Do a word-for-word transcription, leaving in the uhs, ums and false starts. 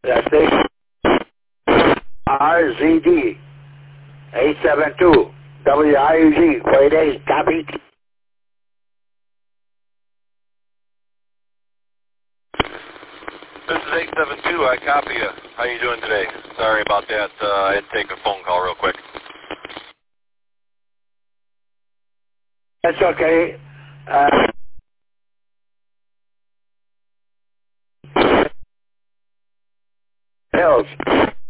That's R Z D eight seven two W I U G four eight eight. Copy. This is eight seven two. I copy you. How you doing today? Sorry about that. Uh, I had to take a phone call real quick. That's okay. Uh, Hills.